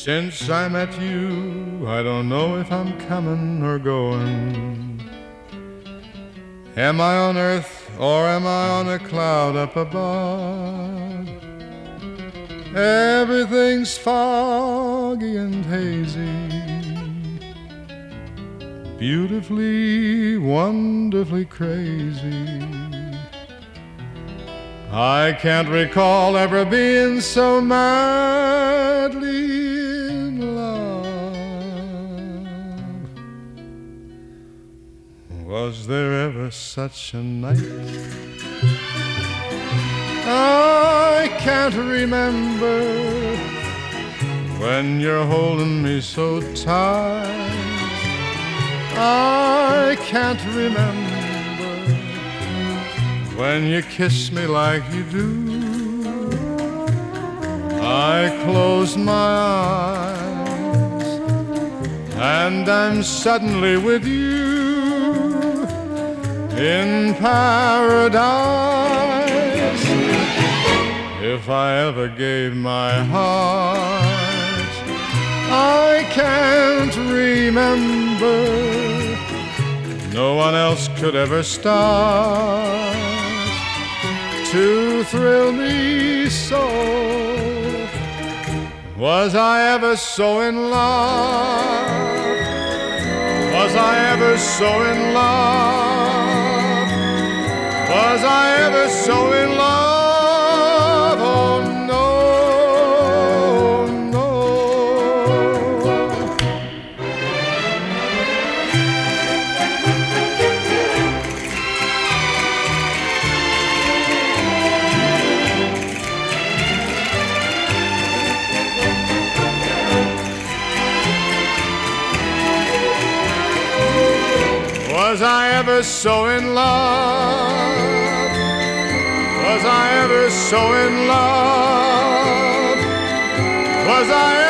Since I met you, I don't know if I'm coming or going. Am I on earth or am I on a cloud up above? Everything's foggy and hazy, beautifully, wonderfully crazy. I can't recall ever being so madly in love. Was there ever such a night? I can't remember when you're holding me so tight. I can't remember when you kiss me like you do. I close my eyes and I'm suddenly with you in paradise. If I ever gave my heart, I can't remember. No one else could ever start to thrill me so. Was I ever so in love? Was I ever so in love? Was I ever so in love? Oh no, no. Was I ever so in love? Was I ever so in love? Was I